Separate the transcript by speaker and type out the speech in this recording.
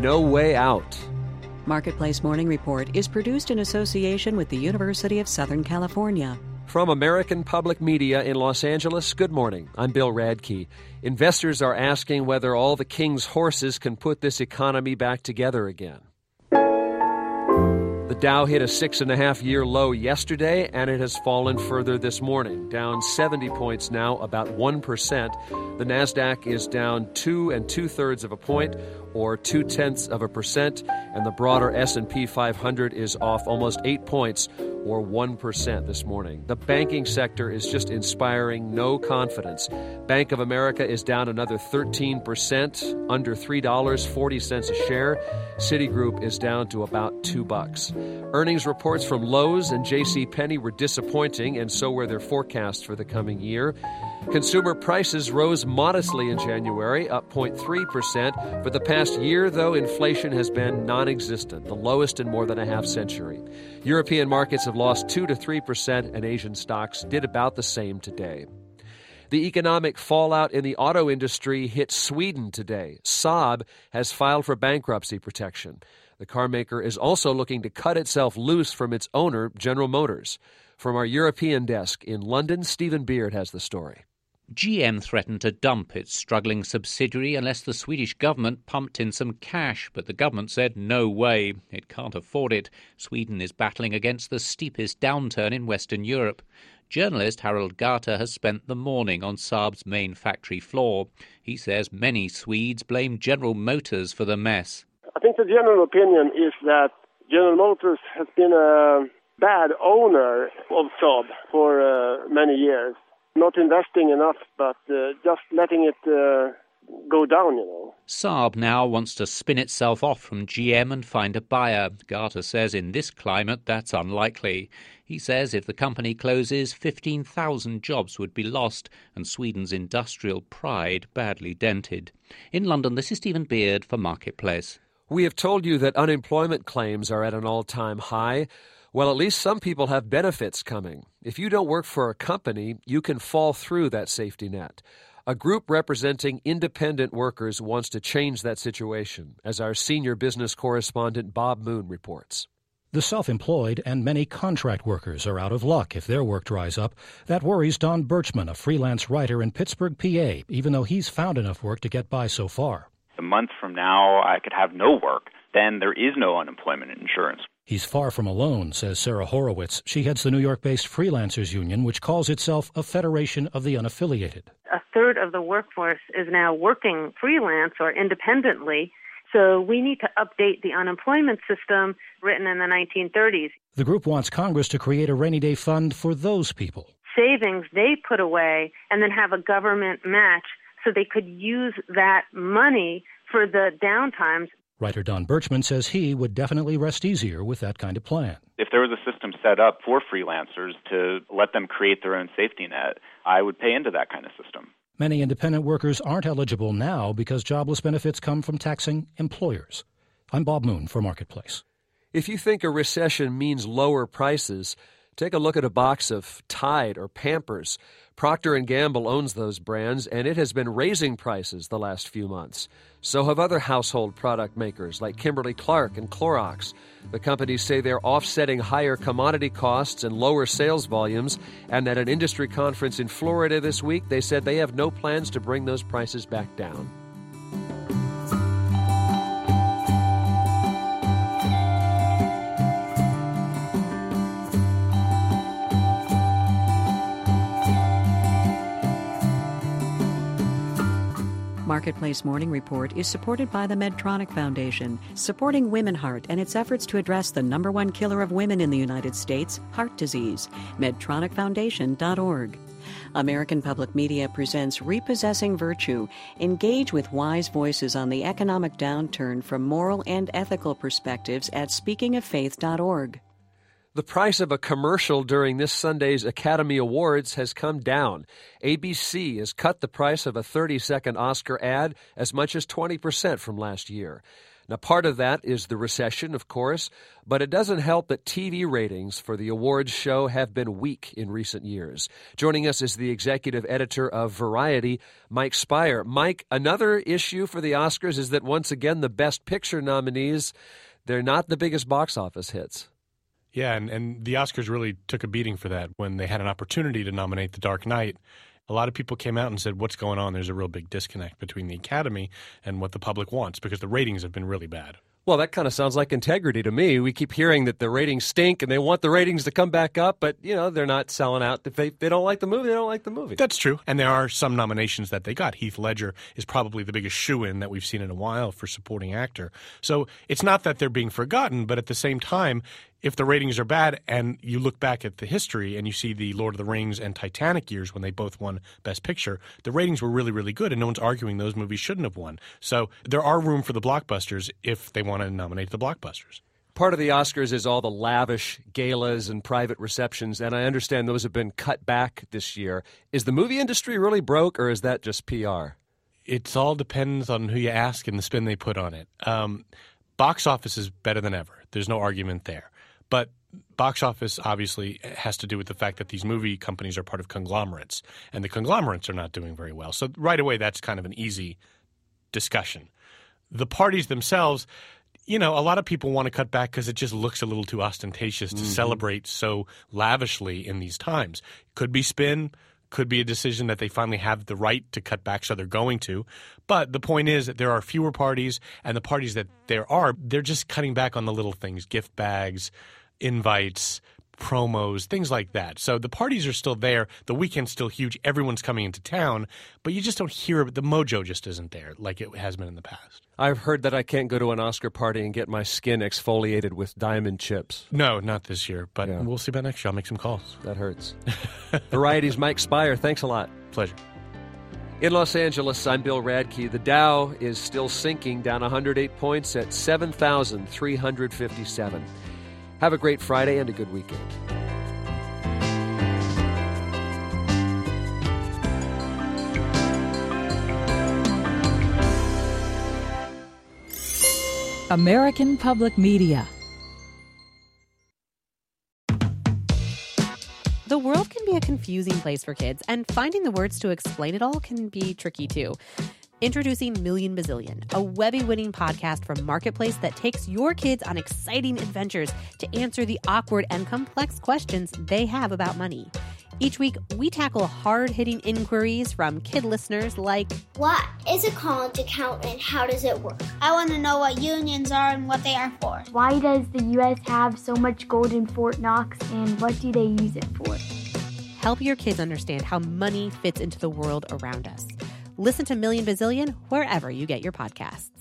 Speaker 1: no way out.
Speaker 2: Marketplace Morning Report is produced in association with the University of Southern California.
Speaker 1: From American Public Media in Los Angeles, good morning. I'm Bill Radke. Investors are asking whether all the king's horses can put this economy back together again. The Dow hit a 6.5-year low yesterday, and it has fallen further this morning, down 70 points now, about 1%. The Nasdaq is down 2 2/3 point, or 0.2%, and the broader S&P 500 is off almost 8 points, or 1% this morning. The banking sector is just inspiring no confidence. Bank of America is down another 13%, under $3.40 a share. Citigroup is down to about $2. Earnings reports from Lowe's and JCPenney were disappointing, and so were their forecasts for the coming year. Consumer prices rose modestly in January, up 0.3%. For the past year, though, inflation has been non-existent, the lowest in more than a half-century. European markets have lost 2 to 3%, and Asian stocks did about the same today. The economic fallout in the auto industry hit Sweden today. Saab has filed for bankruptcy protection. The carmaker is also looking to cut itself loose from its owner, General Motors. From our European desk in London, Stephen Beard has the story.
Speaker 3: GM threatened to dump its struggling subsidiary unless the Swedish government pumped in some cash, but the government said no way. It can't afford it. Sweden is battling against the steepest downturn in Western Europe. Journalist Harold Garter has spent the morning on Saab's main factory floor. He says many Swedes blame General Motors for the mess.
Speaker 4: I think the general opinion is that General Motors has been a bad owner of Saab for many years. Not investing enough, but just letting it go down,
Speaker 3: Saab now wants to spin itself off from GM and find a buyer. Garter says in this climate that's unlikely. He says if the company closes, 15,000 jobs would be lost and Sweden's industrial pride badly dented. In London, this is Stephen Beard for Marketplace.
Speaker 1: We have told you that unemployment claims are at an all-time high. Well, at least some people have benefits coming. If you don't work for a company, you can fall through that safety net. A group representing independent workers wants to change that situation, as our senior business correspondent Bob Moon reports.
Speaker 5: The self-employed and many contract workers are out of luck if their work dries up. That worries Don Birchman, a freelance writer in Pittsburgh, PA, even though he's found enough work to get by so far.
Speaker 6: A month from now, I could have no work. Then there is no unemployment insurance.
Speaker 5: He's far from alone, says Sarah Horowitz. She heads the New York-based Freelancers Union, which calls itself a federation of the unaffiliated.
Speaker 7: A third of the workforce is now working freelance or independently, so we need to update the unemployment system written in the 1930s.
Speaker 5: The group wants Congress to create a rainy day fund for those people.
Speaker 7: Savings they put away and then have a government match so they could use that money for the downtimes.
Speaker 5: Writer Don Birchman says he would definitely rest easier with that kind of plan.
Speaker 6: If there was a system set up for freelancers to let them create their own safety net, I would pay into that kind of system.
Speaker 5: Many independent workers aren't eligible now because jobless benefits come from taxing employers. I'm Bob Moon for Marketplace.
Speaker 1: If you think a recession means lower prices, take a look at a box of Tide or Pampers. Procter & Gamble owns those brands, and it has been raising prices the last few months. So have other household product makers like Kimberly-Clark and Clorox. The companies say they're offsetting higher commodity costs and lower sales volumes, and at an industry conference in Florida this week, they said they have no plans to bring those prices back down.
Speaker 2: Marketplace Morning Report is supported by the Medtronic Foundation, supporting Women Heart and its efforts to address the #1 killer of women in the United States, heart disease. MedtronicFoundation.org. American Public Media presents Repossessing Virtue. Engage with wise voices on the economic downturn from moral and ethical perspectives at speakingoffaith.org.
Speaker 1: The price of a commercial during this Sunday's Academy Awards has come down. ABC has cut the price of a 30-second Oscar ad as much as 20% from last year. Now, part of that is the recession, of course, but it doesn't help that TV ratings for the awards show have been weak in recent years. Joining us is the executive editor of Variety, Mike Speier. Mike, another issue for the Oscars is that once again the Best Picture nominees, they're not the biggest box office hits.
Speaker 8: Yeah, and the Oscars really took a beating for that when they had an opportunity to nominate The Dark Knight. A lot of people came out and said, what's going on? There's a real big disconnect between the Academy and what the public wants because the ratings have been really bad.
Speaker 1: Well, that kind of sounds like integrity to me. We keep hearing that the ratings stink and they want the ratings to come back up, but, they're not selling out. If they don't like the movie, they don't like the movie.
Speaker 8: That's true. And there are some nominations that they got. Heath Ledger is probably the biggest shoo-in that we've seen in a while for supporting actor. So it's not that they're being forgotten, but at the same time, if the ratings are bad and you look back at the history and you see the Lord of the Rings and Titanic years when they both won Best Picture, the ratings were really, really good, and no one's arguing those movies shouldn't have won. So there are room for the blockbusters if they want to nominate the blockbusters.
Speaker 1: Part of the Oscars is all the lavish galas and private receptions, and I understand those have been cut back this year. Is the movie industry really broke, or is that just PR?
Speaker 8: It all depends on who you ask and the spin they put on it. Box office is better than ever. There's no argument there. But box office obviously has to do with the fact that these movie companies are part of conglomerates, and the conglomerates are not doing very well. So right away, that's kind of an easy discussion. The parties themselves, a lot of people want to cut back because it just looks a little too ostentatious to celebrate so lavishly in these times. Could be spin, could be a decision that they finally have the right to cut back, so they're going to. But the point is that there are fewer parties, and the parties that there are, they're just cutting back on the little things, gift bags, invites, promos, things like that. So the parties are still there. The weekend's still huge. Everyone's coming into town, but you just don't hear it. The mojo just isn't there like it has been in the past.
Speaker 1: I've heard that I can't go to an Oscar party and get my skin exfoliated with diamond chips.
Speaker 8: No, not this year, but We'll see about next year. I'll make some calls.
Speaker 1: That hurts. Variety's Mike Speier. Thanks a lot.
Speaker 8: Pleasure.
Speaker 1: In Los Angeles, I'm Bill Radke. The Dow is still sinking, down 108 points at 7,357. Have a great Friday and a good weekend.
Speaker 9: American Public Media.
Speaker 10: The world can be a confusing place for kids, and finding the words to explain it all can be tricky too. Introducing Million Bazillion, a Webby-winning podcast from Marketplace that takes your kids on exciting adventures to answer the awkward and complex questions they have about money. Each week, we tackle hard-hitting inquiries from kid listeners like,
Speaker 11: what is a college account and how does it work? I want to know what unions are and what they are for.
Speaker 12: Why does the U.S. have so much gold in Fort Knox, and what do they use it for?
Speaker 10: Help your kids understand how money fits into the world around us. Listen to Million Bazillion wherever you get your podcasts.